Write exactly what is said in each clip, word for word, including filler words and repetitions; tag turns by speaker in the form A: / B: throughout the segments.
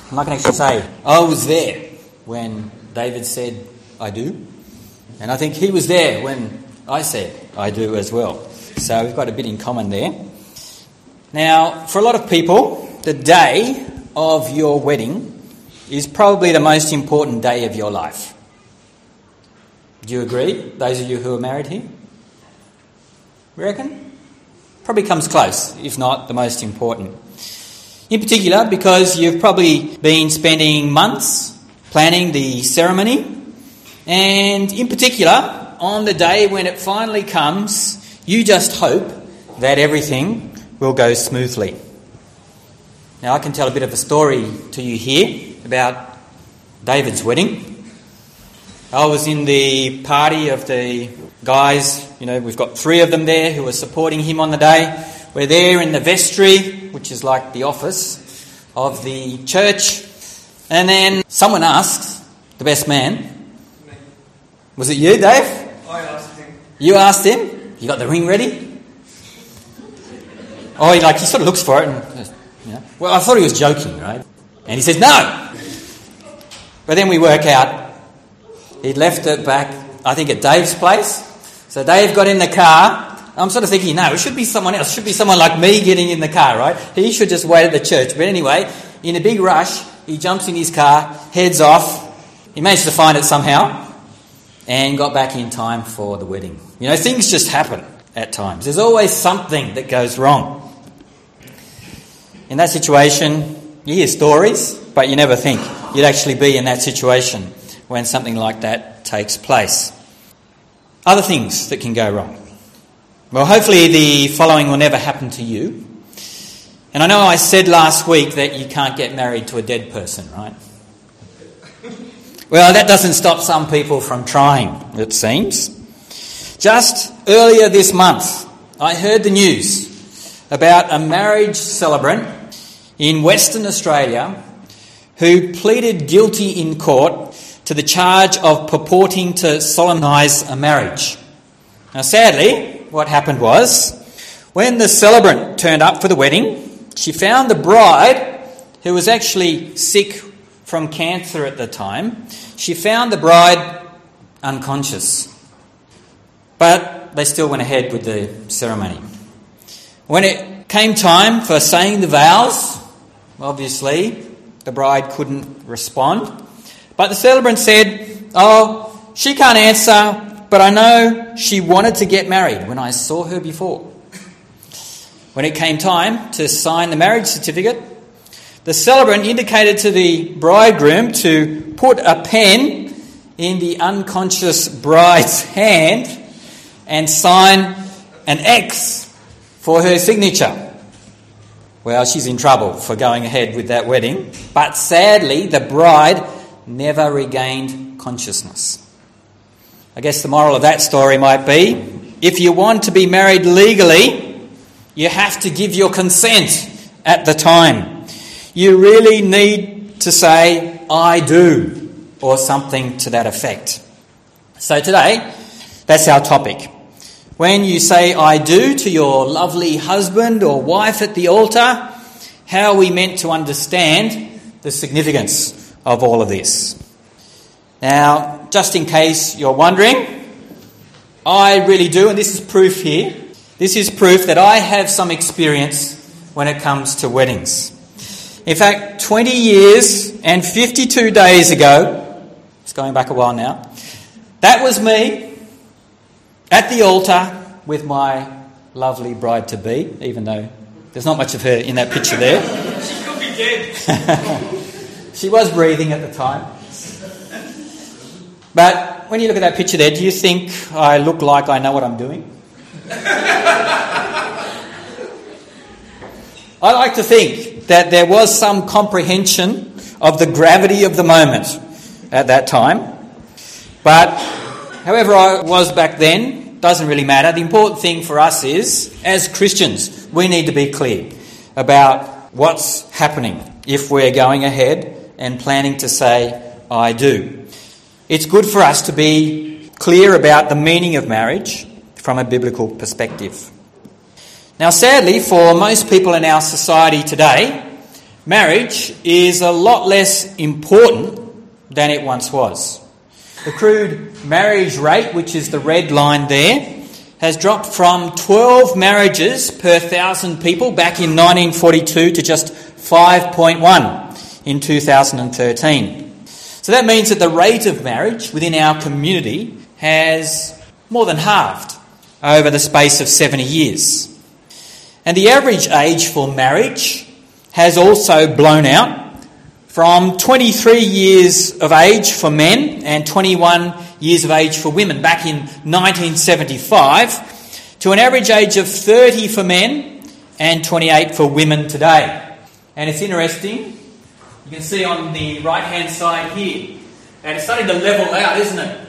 A: I'm not going to actually say, I was there when David said, I do. And I think he was there when I said, I do as well. So we've got a bit in common there. Now, for a lot of people, the day of your wedding is probably the most important day of your life. Do you agree, those of you who are married here? You reckon? Probably comes close, if not the most important. In particular, because you've probably been spending months planning the ceremony, and in particular, on the day when it finally comes, you just hope that everything will go smoothly. Now, I can tell a bit of a story to you here about David's wedding. I was in the party of the guys, you know, we've got three of them there who are supporting him on the day. We're there in the vestry, which is like the office of the church. And then someone asked, the best man, was it you, Dave?
B: I asked him.
A: You asked him? You got the ring ready? Oh, he like he sort of looks for it and, you know, well, I thought he was joking, right? And he says, no! But then we work out, he'd left it back, I think, at Dave's place. So Dave got in the car. I'm sort of thinking, no, it should be someone else. It should be someone like me getting in the car, right? He should just wait at the church. But anyway, in a big rush, he jumps in his car, heads off. He managed to find it somehow and got back in time for the wedding. You know, things just happen at times. There's always something that goes wrong. In that situation, you hear stories, but you never think you'd actually be in that situation when something like that takes place. Other things that can go wrong. Well, hopefully the following will never happen to you. And I know I said last week that you can't get married to a dead person, right? Well, that doesn't stop some people from trying, it seems. Just earlier this month, I heard the news about a marriage celebrant in Western Australia who pleaded guilty in court to the charge of purporting to solemnise a marriage. Now, sadly, what happened was, when the celebrant turned up for the wedding, she found the bride, who was actually sick from cancer at the time, she found the bride unconscious. But they still went ahead with the ceremony. When it came time for saying the vows, obviously the bride couldn't respond. But the celebrant said, oh, she can't answer, but I know she wanted to get married when I saw her before. When it came time to sign the marriage certificate, the celebrant indicated to the bridegroom to put a pen in the unconscious bride's hand and sign an X for her signature. Well, she's in trouble for going ahead with that wedding, but sadly the bride never regained consciousness. I guess the moral of that story might be, if you want to be married legally, you have to give your consent at the time. You really need to say, I do, or something to that effect. So today, that's our topic. When you say I do to your lovely husband or wife at the altar, how are we meant to understand the significance of all of this? Now, just in case you're wondering, I really do, and this is proof here. This is proof that I have some experience when it comes to weddings. In fact, twenty years and fifty-two days ago, it's going back a while now, that was me at the altar with my lovely bride-to-be, even though there's not much of her in that picture there.
B: She could be dead.
A: She was breathing at the time. But when you look at that picture there, do you think I look like I know what I'm doing? I like to think that there was some comprehension of the gravity of the moment at that time. But however I was back then, doesn't really matter. The important thing for us is, as Christians, we need to be clear about what's happening if we're going ahead and planning to say, I do. It's good for us to be clear about the meaning of marriage from a biblical perspective. Now, sadly, for most people in our society today, Marriage is a lot less important than it once was. The crude marriage rate, which is the red line there, has dropped from twelve marriages per thousand people back in nineteen forty-two to just five point one in two thousand thirteen. So that means that the rate of marriage within our community has more than halved over the space of seventy years. And the average age for marriage has also blown out from twenty-three years of age for men and twenty-one years of age for women back in nineteen seventy-five to an average age of thirty for men and twenty-eight for women today. And it's interesting, you can see on the right-hand side here, and it's starting to level out, isn't it?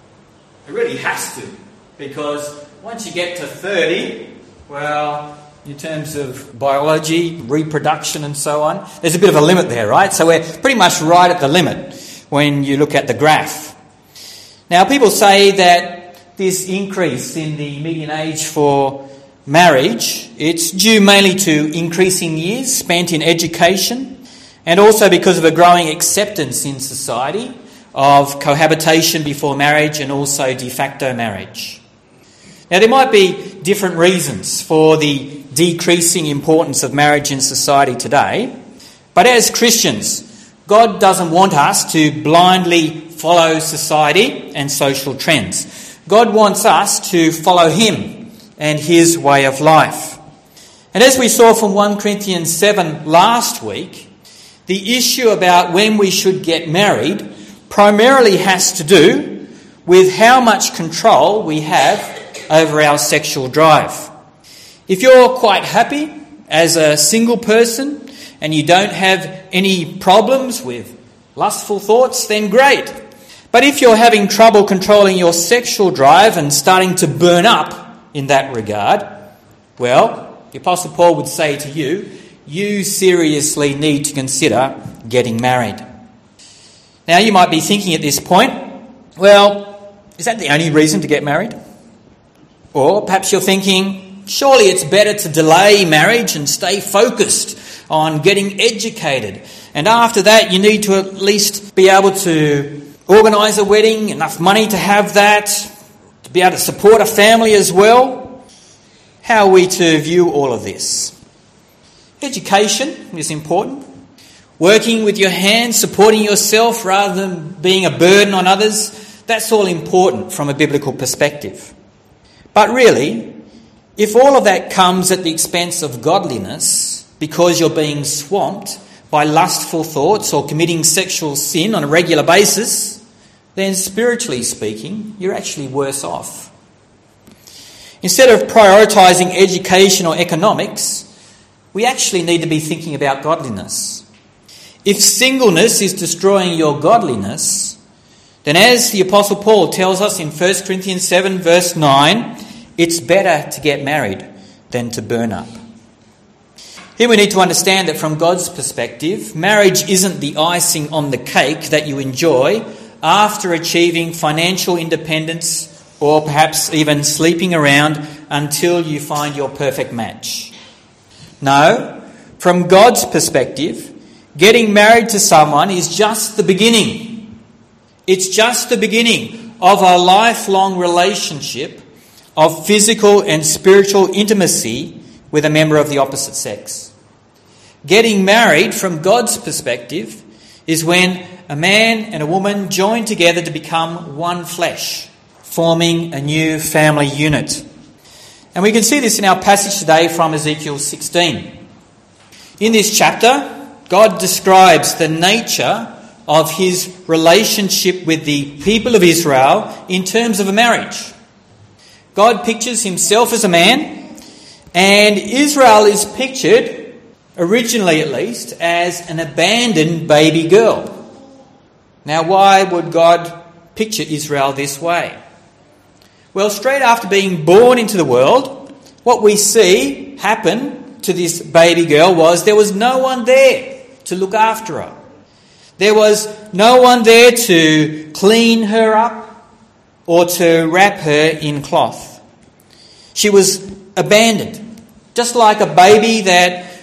A: It really has to, because once you get to thirty, well, in terms of biology, reproduction and so on, there's a bit of a limit there, right? So we're pretty much right at the limit when you look at the graph. Now, people say that this increase in the median age for marriage, it's due mainly to increasing years spent in education and also because of a growing acceptance in society of cohabitation before marriage and also de facto marriage. Now, there might be different reasons for the decreasing importance of marriage in society today, but as Christians, God doesn't want us to blindly follow society and social trends. God wants us to follow Him and His way of life. And as we saw from First Corinthians seven last week, the issue about when we should get married primarily has to do with how much control we have over our sexual drive. If you're quite happy as a single person and you don't have any problems with lustful thoughts, then great. But if you're having trouble controlling your sexual drive and starting to burn up in that regard, well, the Apostle Paul would say to you, you seriously need to consider getting married. Now, you might be thinking at this point, well, is that the only reason to get married? Or perhaps you're thinking, surely it's better to delay marriage and stay focused on getting educated. And after that, you need to at least be able to organise a wedding, enough money to have that, to be able to support a family as well. How are we to view all of this? Education is important. Working with your hands, supporting yourself rather than being a burden on others, that's all important from a biblical perspective. But really, if all of that comes at the expense of godliness because you're being swamped by lustful thoughts or committing sexual sin on a regular basis, then spiritually speaking, you're actually worse off. Instead of prioritising education or economics, we actually need to be thinking about godliness. If singleness is destroying your godliness, then as the Apostle Paul tells us in First Corinthians seven verse nine, it's better to get married than to burn up. Here we need to understand that from God's perspective, marriage isn't the icing on the cake that you enjoy after achieving financial independence or perhaps even sleeping around until you find your perfect match. No, from God's perspective, getting married to someone is just the beginning. It's just the beginning of a lifelong relationship of physical and spiritual intimacy with a member of the opposite sex. Getting married, from God's perspective, is when a man and a woman join together to become one flesh, forming a new family unit. And we can see this in our passage today from Ezekiel sixteen. In this chapter, God describes the nature of his relationship with the people of Israel in terms of a marriage. God pictures himself as a man, and Israel is pictured, originally at least, as an abandoned baby girl. Now, why would God picture Israel this way? Well, straight after being born into the world, what we see happen to this baby girl was there was no one there to look after her. There was no one there to clean her up or to wrap her in cloth. She was abandoned, just like a baby that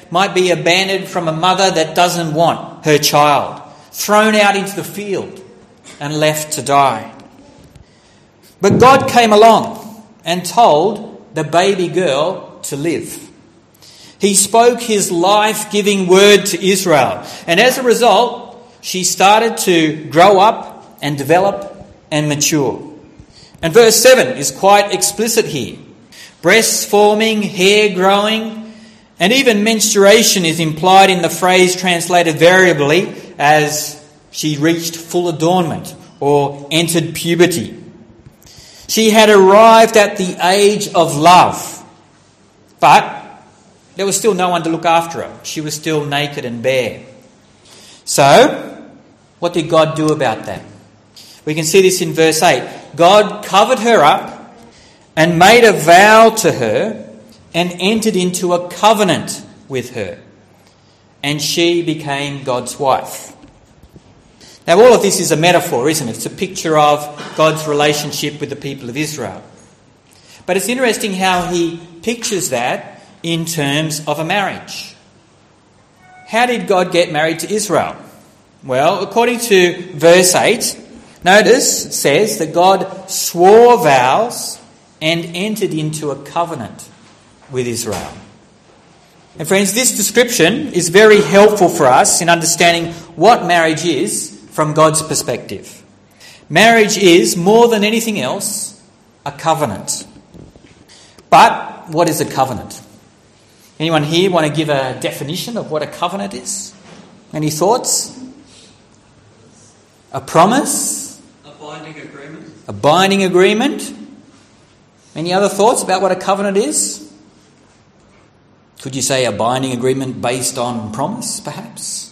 A: might be abandoned from a mother that doesn't want her child, thrown out into the field and left to die. But God came along and told the baby girl to live. He spoke his life-giving word to Israel, and as a result, she started to grow up and develop and mature. And verse seven is quite explicit here. Breasts forming, hair growing, and even menstruation is implied in the phrase translated variably as she reached full adornment or entered puberty. She had arrived at the age of love, but there was still no one to look after her. She was still naked and bare. So, what did God do about that? We can see this in verse eight. God covered her up and made a vow to her and entered into a covenant with her. And she became God's wife. Now, all of this is a metaphor, isn't it? It's a picture of God's relationship with the people of Israel. But it's interesting how he pictures that in terms of a marriage. How did God get married to Israel? Well, according to verse eight, notice it says that God swore vows and entered into a covenant with Israel. And friends, this description is very helpful for us in understanding what marriage is from God's perspective. Marriage is, more than anything else, a covenant. But what is a covenant? Anyone here want to give a definition of what a covenant is? Any thoughts? A promise?
B: A binding agreement.
A: A binding agreement? Any other thoughts about what a covenant is? Could you say a binding agreement based on promise, perhaps?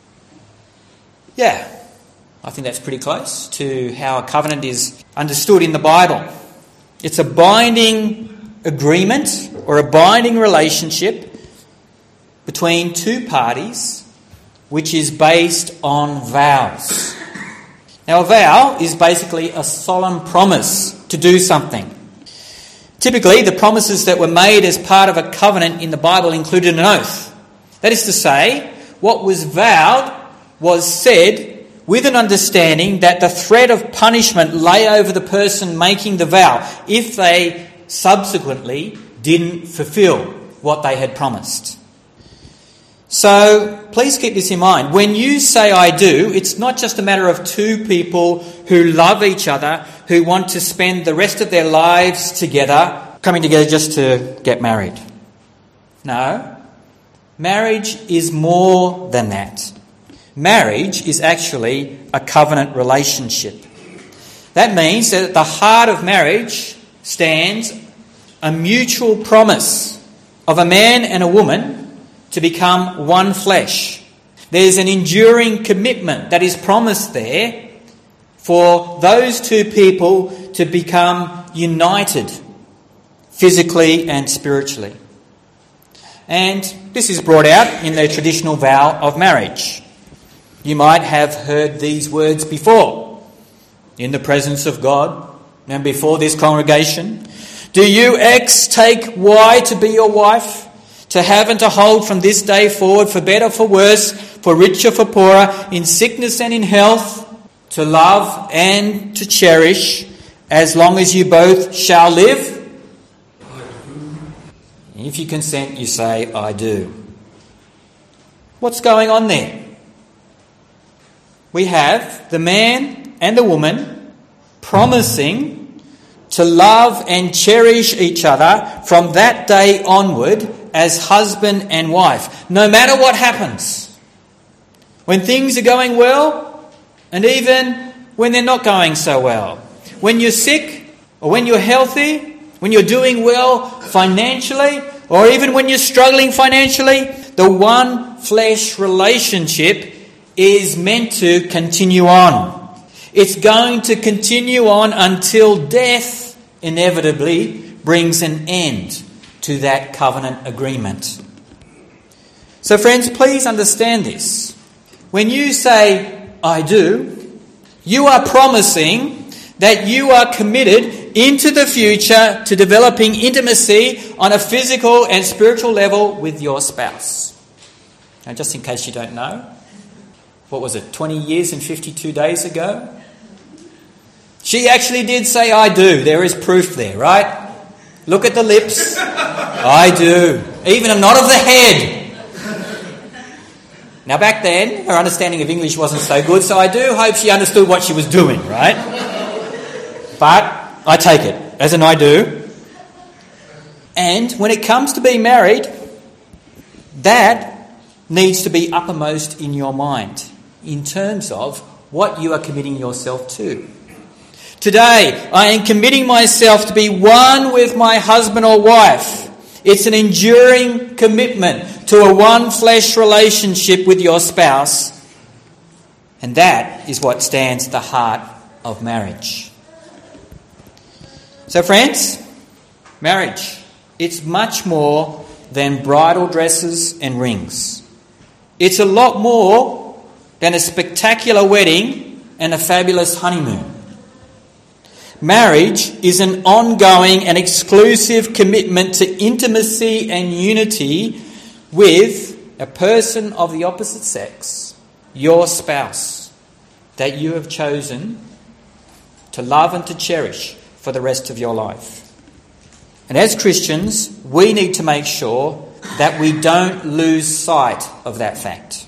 A: Yeah, I think that's pretty close to how a covenant is understood in the Bible. It's a binding agreement or a binding relationship between two parties which is based on vows. Now, a vow is basically a solemn promise to do something. Typically, the promises that were made as part of a covenant in the Bible included an oath. That is to say, what was vowed was said with an understanding that the threat of punishment lay over the person making the vow if they subsequently didn't fulfill what they had promised. So, please keep this in mind. When you say I do, it's not just a matter of two people who love each other, who want to spend the rest of their lives together, coming together just to get married. No. Marriage is more than that. Marriage is actually a covenant relationship. That means that at the heart of marriage stands a mutual promise of a man and a woman to become one flesh. There's an enduring commitment that is promised there for those two people to become united physically and spiritually. And this is brought out in the traditional vow of marriage. You might have heard these words before. In the presence of God and before this congregation, do you, X, take Y to be your wife, to have and to hold from this day forward, for better, for worse, for richer, for poorer, in sickness and in health, to love and to cherish, as long as you both shall live? If you consent, you say, I do. What's going on there? We have the man and the woman promising to love and cherish each other from that day onward as husband and wife, no matter what happens. When things are going well, and even when they're not going so well. When you're sick, or when you're healthy, when you're doing well financially, or even when you're struggling financially, the one flesh relationship is meant to continue on. It's going to continue on until death inevitably brings an end to that covenant agreement. So friends, please understand this. When you say, I do, you are promising that you are committed into the future to developing intimacy on a physical and spiritual level with your spouse. Now, just in case you don't know, what was it, twenty years and fifty-two days ago? She actually did say, I do. There is proof there, right? Look at the lips. I do. Even a nod of the head. Now, back then, her understanding of English wasn't so good, so I do hope she understood what she was doing, right? But I take it as an I do. And when it comes to being married, that needs to be uppermost in your mind in terms of what you are committing yourself to. Today, I am committing myself to be one with my husband or wife. It's an enduring commitment to a one-flesh relationship with your spouse. And that is what stands at the heart of marriage. So friends, marriage, it's much more than bridal dresses and rings. It's a lot more than a spectacular wedding and a fabulous honeymoon. Marriage is an ongoing and exclusive commitment to intimacy and unity with a person of the opposite sex, your spouse, that you have chosen to love and to cherish for the rest of your life. And as Christians, we need to make sure that we don't lose sight of that fact.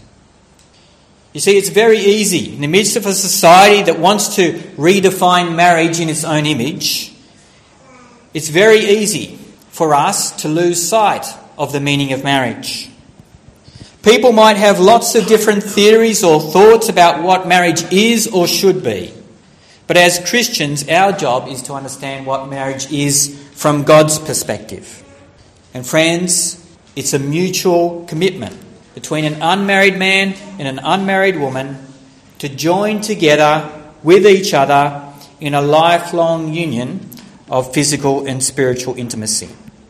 A: You see, it's very easy in the midst of a society that wants to redefine marriage in its own image. It's very easy for us to lose sight of the meaning of marriage. People might have lots of different theories or thoughts about what marriage is or should be. But as Christians, our job is to understand what marriage is from God's perspective. And friends, it's a mutual commitment between an unmarried man and an unmarried woman to join together with each other in a lifelong union of physical and spiritual intimacy.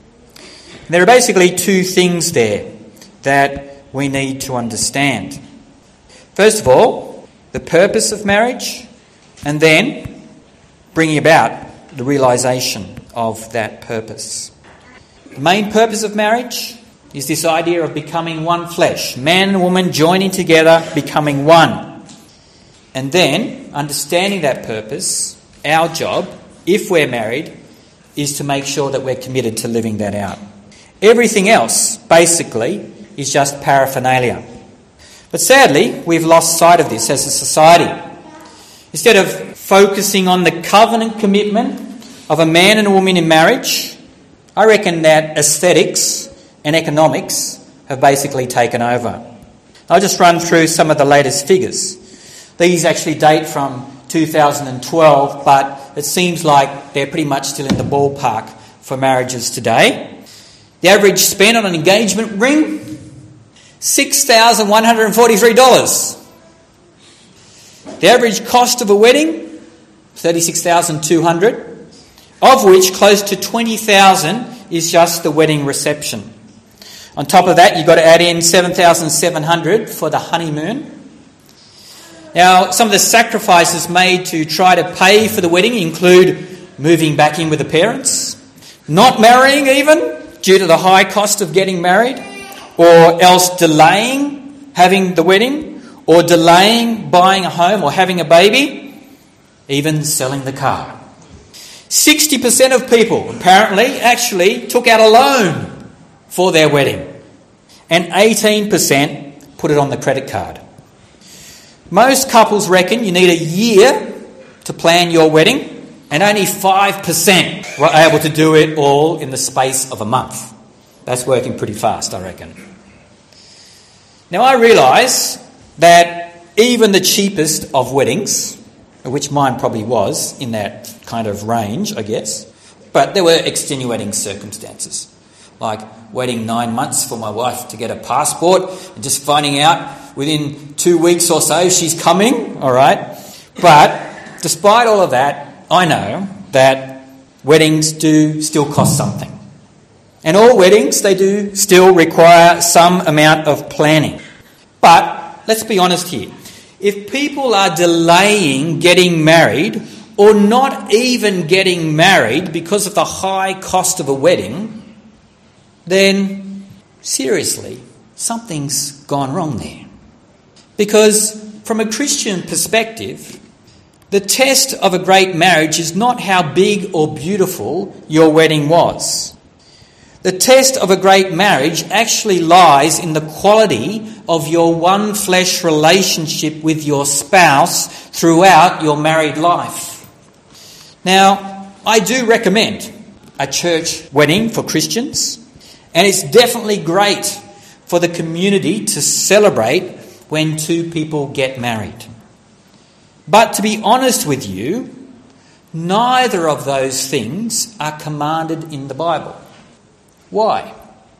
A: And there are basically two things there that we need to understand. First of all, the purpose of marriage, and then bringing about the realisation of that purpose. The main purpose of marriage is this idea of becoming one flesh, man and woman joining together, becoming one. And then, understanding that purpose, our job, if we're married, is to make sure that we're committed to living that out. Everything else, basically, is just paraphernalia. But sadly, we've lost sight of this as a society. Instead of focusing on the covenant commitment of a man and a woman in marriage, I reckon that aesthetics and economics have basically taken over. I'll just run through some of the latest figures. These actually date from two thousand twelve, but it seems like they're pretty much still in the ballpark for marriages today. The average spend on an engagement ring, six thousand one hundred forty-three dollars. The average cost of a wedding, thirty-six thousand two hundred dollars, of which close to twenty thousand dollars is just the wedding reception. On top of that, you've got to add in seven thousand seven hundred dollars for the honeymoon. Now, some of the sacrifices made to try to pay for the wedding include moving back in with the parents, not marrying even due to the high cost of getting married, or else delaying having the wedding, or delaying buying a home or having a baby, even selling the car. sixty percent of people apparently actually took out a loan for their wedding, and eighteen percent put it on the credit card. Most couples reckon you need a year to plan your wedding, and only five percent were able to do it all in the space of a month. That's working pretty fast, I reckon. Now, I realise that even the cheapest of weddings, which mine probably was in that kind of range, I guess, but there were extenuating circumstances, like waiting nine months for my wife to get a passport and just finding out within two weeks or so she's coming, all right? But despite all of that, I know that weddings do still cost something. And all weddings, they do still require some amount of planning. But let's be honest here. If people are delaying getting married or not even getting married because of the high cost of a wedding, then seriously, something's gone wrong there. Because from a Christian perspective, the test of a great marriage is not how big or beautiful your wedding was. The test of a great marriage actually lies in the quality of your one flesh relationship with your spouse throughout your married life. Now, I do recommend a church wedding for Christians, and it's definitely great for the community to celebrate when two people get married. But to be honest with you, neither of those things are commanded in the Bible. Why?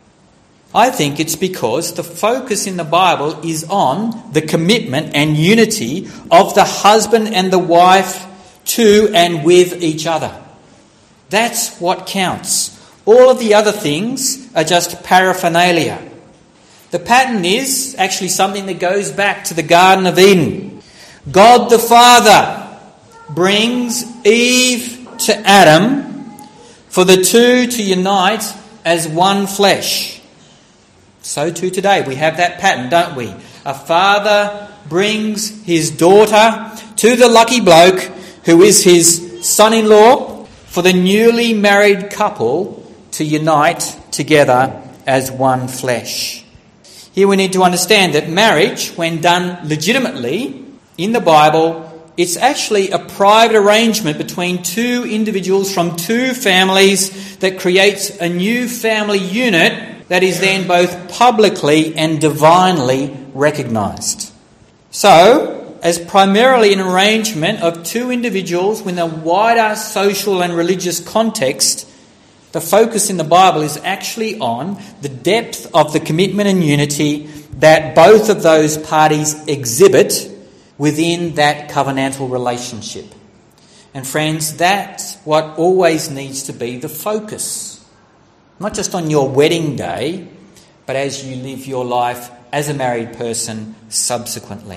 A: I think it's because the focus in the Bible is on the commitment and unity of the husband and the wife to and with each other. That's what counts. All of the other things are just paraphernalia. The pattern is actually something that goes back to the Garden of Eden. God the Father brings Eve to Adam for the two to unite as one flesh. So too today we have that pattern, don't we? A father brings his daughter to the lucky bloke who is his son-in-law for the newly married couple to unite together as one flesh. Here we need to understand that marriage, when done legitimately in the Bible, it's actually a private arrangement between two individuals from two families that creates a new family unit that is then both publicly and divinely recognised. So, as primarily an arrangement of two individuals within a wider social and religious context, the focus in the Bible is actually on the depth of the commitment and unity that both of those parties exhibit within that covenantal relationship. And friends, that's what always needs to be the focus. Not just on your wedding day, but as you live your life as a married person subsequently.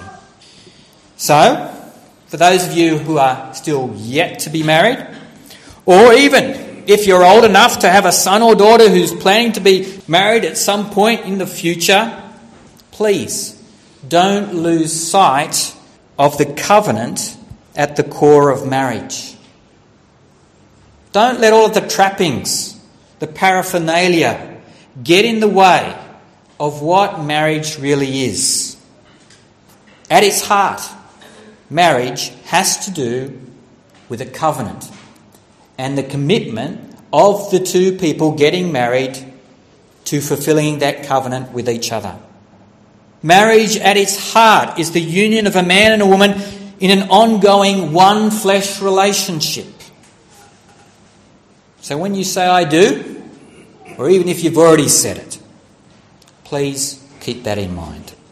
A: So, for those of you who are still yet to be married, or even if you're old enough to have a son or daughter who's planning to be married at some point in the future, please don't lose sight of the covenant at the core of marriage. Don't let all of the trappings, the paraphernalia, get in the way of what marriage really is. At its heart, marriage has to do with a covenant and the commitment of the two people getting married to fulfilling that covenant with each other. Marriage at its heart is the union of a man and a woman in an ongoing one flesh relationship. So when you say I do, or even if you've already said it, please keep that in mind.